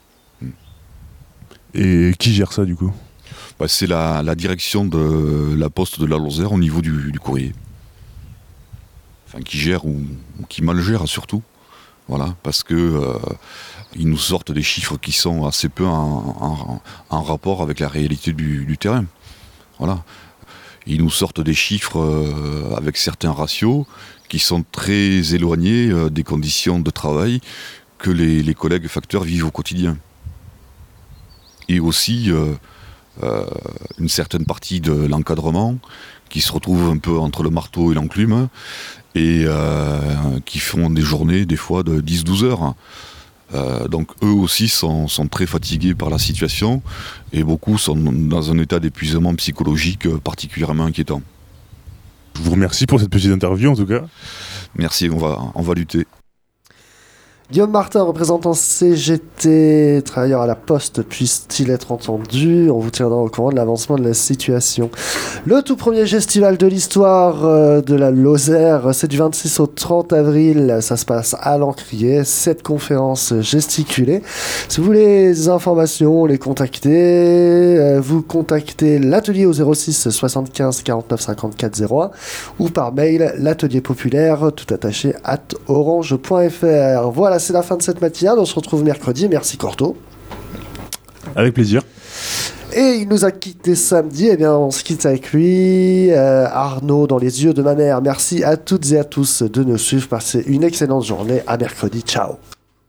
Et qui gère ça du coup? Bah, c'est la, la direction de la Poste de la Lozère au niveau du, du courrier. Enfin, qui gère ou, ou qui mal gère surtout. Voilà, parce que euh, ils nous sortent des chiffres qui sont assez peu en, en, en rapport avec la réalité du, du terrain. Voilà. Ils nous sortent des chiffres euh, avec certains ratios qui sont très éloignés euh, des conditions de travail que les, les collègues facteurs vivent au quotidien. Et aussi euh, euh, une certaine partie de l'encadrement qui se retrouve un peu entre le marteau et l'enclume et euh, qui font des journées des fois de dix à douze heures. Euh, donc eux aussi sont, sont très fatigués par la situation et beaucoup sont dans un état d'épuisement psychologique particulièrement inquiétant. Je vous remercie pour cette petite interview en tout cas. Merci, on va, on va lutter. Guillaume Martin, représentant C G T, travailleur à la Poste, puisse-t-il être entendu? On vous tiendra au courant de l'avancement de la situation. Le tout premier festival de l'histoire euh, de la Lozère, c'est du vingt-six au trente avril. Ça se passe à l'Encrier. Cette conférence gesticulée. Si vous voulez des informations, les contacter. Euh, vous contactez l'atelier au zéro six soixante-quinze quarante-neuf cinquante-quatre zéro un ou par mail l'atelier populaire tout attaché at orange point f r. Voilà. C'est la fin de cette matinale, on se retrouve mercredi, merci Corto. Avec plaisir. Et il nous a quitté samedi, et bien on se quitte avec lui, euh, Arnaud dans les yeux de ma mère. Merci à toutes et à tous de nous suivre, passez une excellente journée, à mercredi, ciao.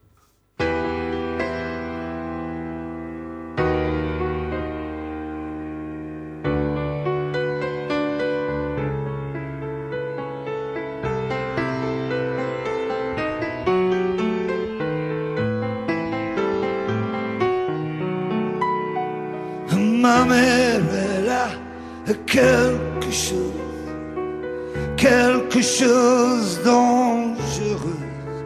Ma mère, elle a quelque chose, quelque chose dangereux,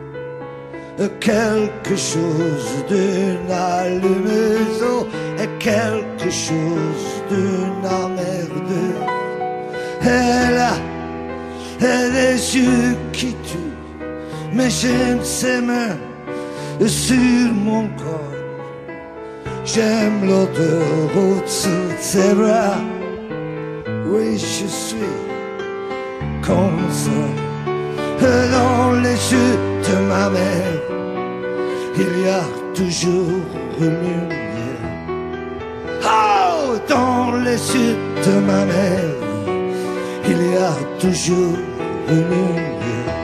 quelque chose d'une allumeuse, et quelque chose d'une emmerdeuse. Elle a des yeux qui tuent, mais j'aime ses mains sur mon corps. J'aime l'odeur au-dessous de ses bras. Oui, je suis comme ça. Dans les yeux de ma mère, il y a toujours une lumière. Oh, dans les yeux de ma mère, il y a toujours une lumière.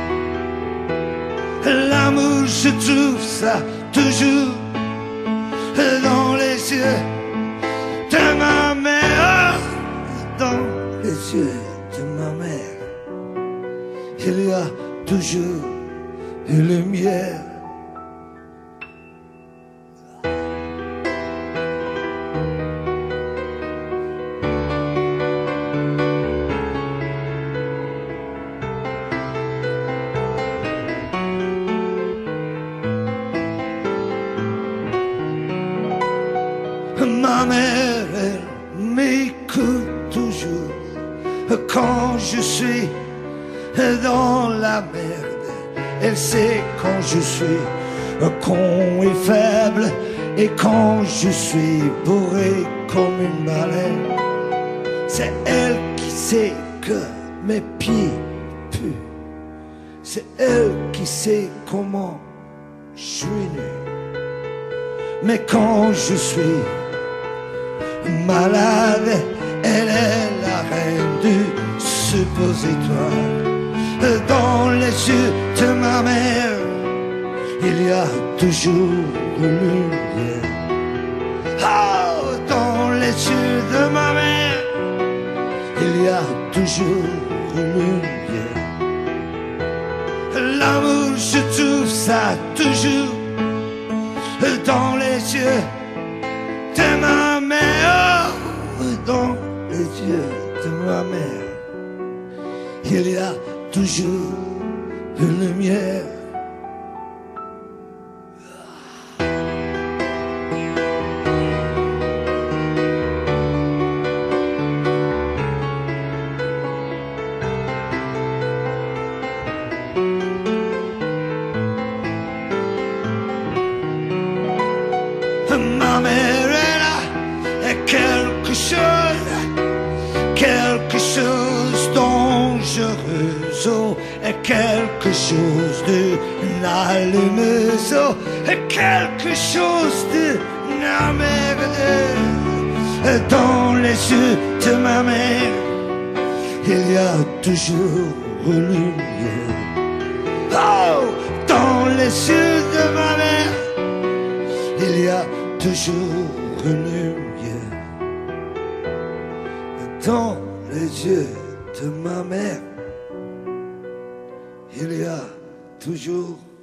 L'amour, je trouve ça toujours dans les yeux de ma mère, dans les yeux de ma mère, il y a toujours une lumière. Ma mère, elle m'écoute toujours quand je suis dans la merde. Elle sait quand je suis con et faible et quand je suis bourré comme une baleine. C'est elle qui sait que mes pieds puent. C'est elle qui sait comment je suis nu. Mais quand je suis malade, elle est la reine du suppositoire. Dans les yeux de ma mère, il y a toujours une lumière. Oh, dans les yeux de ma mère, il y a toujours une lumière. L'amour, je trouve ça toujours dans les yeux de ma mère, dans les yeux de ma mère, il y a toujours une lumière. Ma mère, elle a quelque chose, quelque chose dangereux, oh, et quelque chose d'une allumeuse, oh, et quelque chose d'une emmerdeuse. Dans les yeux de ma mère, il y a toujours une lumière. Oh, dans les yeux de ma mère, il y a toujours une lumière. Dans les yeux de ma mère, il y a toujours